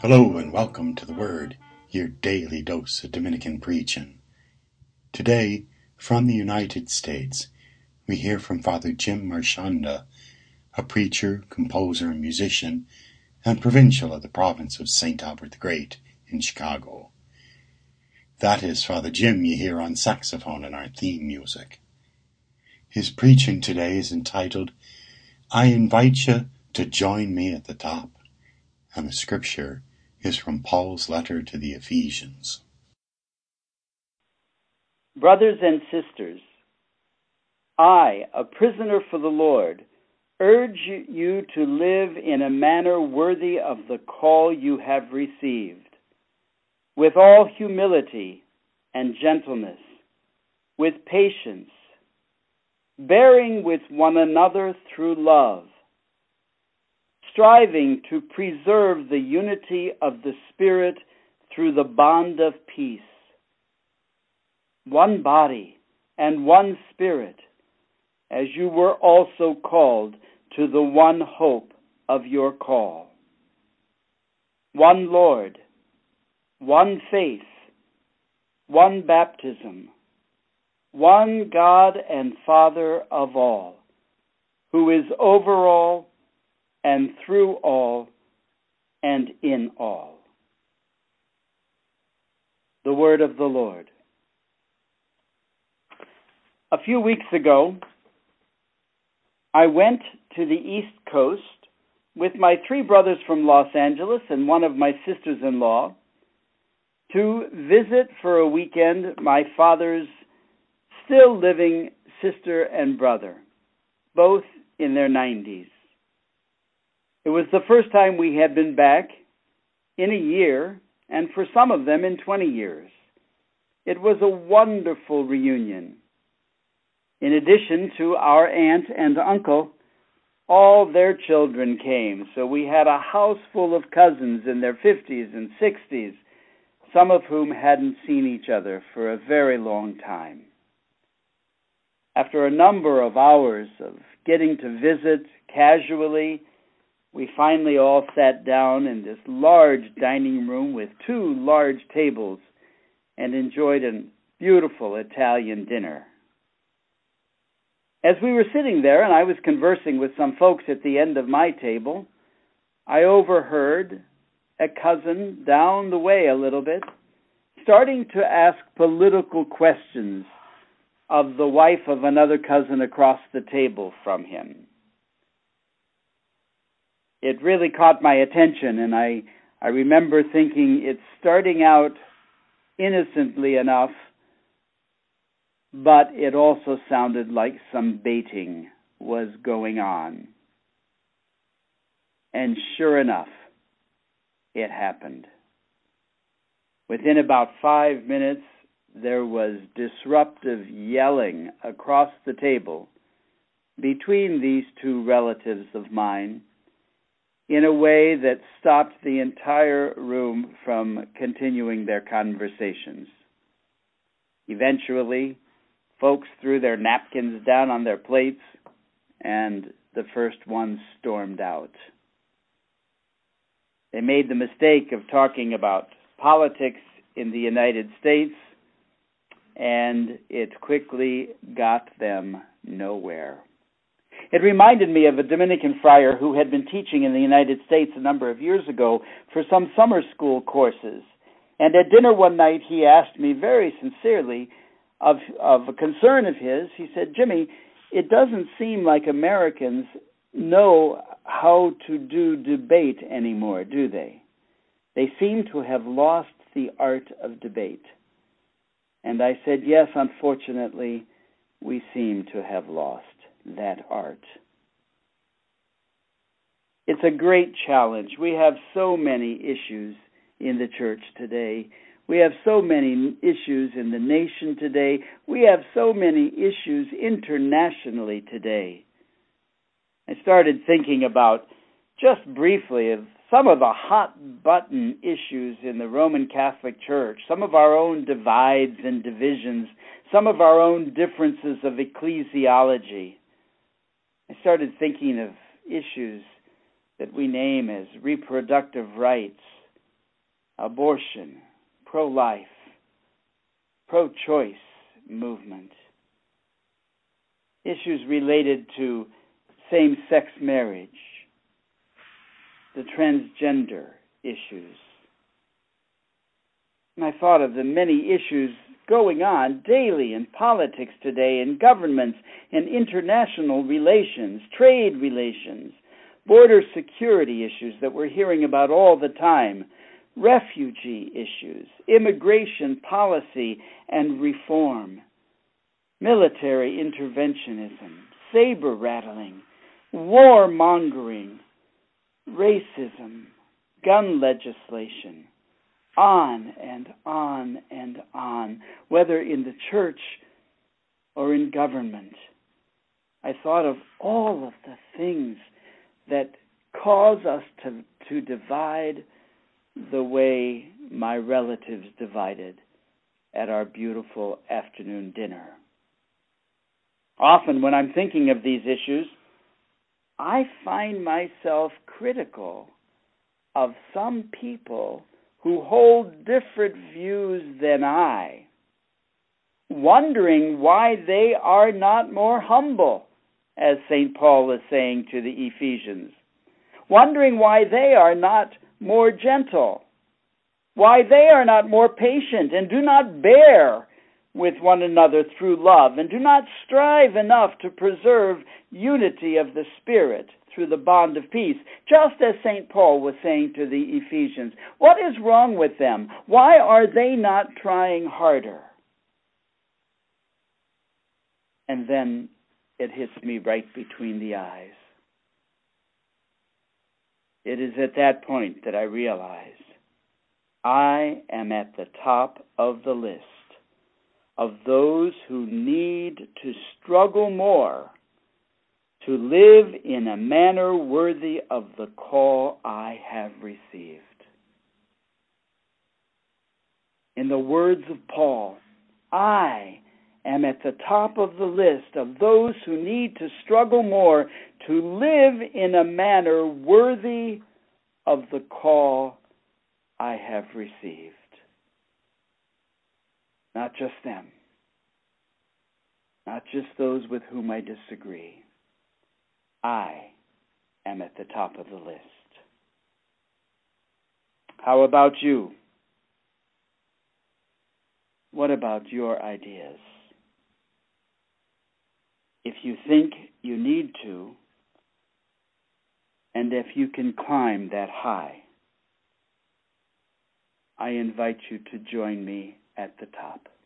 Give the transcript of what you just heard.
Hello and welcome to The Word, your daily dose of Dominican preaching. Today, from the United States, we hear from Father Jim Marchionda, a preacher, composer, and musician, and provincial of the province of St. Albert the Great in Chicago. That is Father Jim you hear on saxophone in our theme music. His preaching today is entitled, I Invite You to Join Me at the Top, and the scripture is from Paul's letter to the Ephesians. Brothers and sisters, I, a prisoner for the Lord, urge you to live in a manner worthy of the call you have received, with all humility and gentleness, with patience, bearing with one another through love, striving to preserve the unity of the Spirit through the bond of peace. One body and one Spirit, as you were also called to the one hope of your call. One Lord, one faith, one baptism, one God and Father of all, who is over all, and through all, and in all. The word of the Lord. A few weeks ago, I went to the East Coast with my three brothers from Los Angeles and one of my sisters-in-law to visit for a weekend my father's still living sister and brother, both in their 90s. It was the first time we had been back in a year, and for some of them in 20 years. It was a wonderful reunion. In addition to our aunt and uncle, all their children came, so we had a house full of cousins in their 50s and 60s, some of whom hadn't seen each other for a very long time. After a number of hours of getting to visit casually, we finally all sat down in this large dining room with two large tables and enjoyed a beautiful Italian dinner. As we were sitting there and I was conversing with some folks at the end of my table, I overheard a cousin down the way a little bit starting to ask political questions of the wife of another cousin across the table from him. It really caught my attention, and I remember thinking it's starting out innocently enough, but it also sounded like some baiting was going on. And sure enough, it happened. Within about 5 minutes, there was disruptive yelling across the table between these two relatives of mine, in a way that stopped the entire room from continuing their conversations. Eventually, folks threw their napkins down on their plates, and the first one stormed out. They made the mistake of talking about politics in the United States, and it quickly got them nowhere. It reminded me of a Dominican friar who had been teaching in the United States a number of years ago for some summer school courses. And at dinner one night, he asked me very sincerely of a concern of his. He said, Jimmy, it doesn't seem like Americans know how to do debate anymore, do they? They seem to have lost the art of debate. And I said, yes, unfortunately, we seem to have lost that art. It's a great challenge. We have so many issues in the church today. We have so many issues in the nation today. We have so many issues internationally today. I started thinking about, just briefly, of some of the hot-button issues in the Roman Catholic Church, some of our own divides and divisions, some of our own differences of ecclesiology. I started thinking of issues that we name as reproductive rights, abortion, pro-life, pro-choice movement, issues related to same-sex marriage, the transgender issues. And I thought of the many issues going on daily in politics today, in governments, in international relations, trade relations, border security issues that we're hearing about all the time, refugee issues, immigration policy and reform, military interventionism, saber-rattling, warmongering, racism, gun legislation, on and on and on, whether in the church or in government. I thought of all of the things that cause us to divide the way my relatives divided at our beautiful afternoon dinner. Often when I'm thinking of these issues, I find myself critical of some people who hold different views than I, wondering why they are not more humble, as St. Paul is saying to the Ephesians, wondering why they are not more gentle, why they are not more patient and do not bear with one another through love and do not strive enough to preserve unity of the Spirit through the bond of peace, just as St. Paul was saying to the Ephesians. What is wrong with them? Why are they not trying harder? And then it hits me right between the eyes. It is at that point that I realize I am at the top of the list of those who need to struggle more to live in a manner worthy of the call I have received. In the words of Paul, I am at the top of the list of those who need to struggle more to live in a manner worthy of the call I have received. Not just them. Not just those with whom I disagree. I am at the top of the list. How about you? What about your ideas? If you think you need to, and if you can climb that high, I invite you to join me at the top.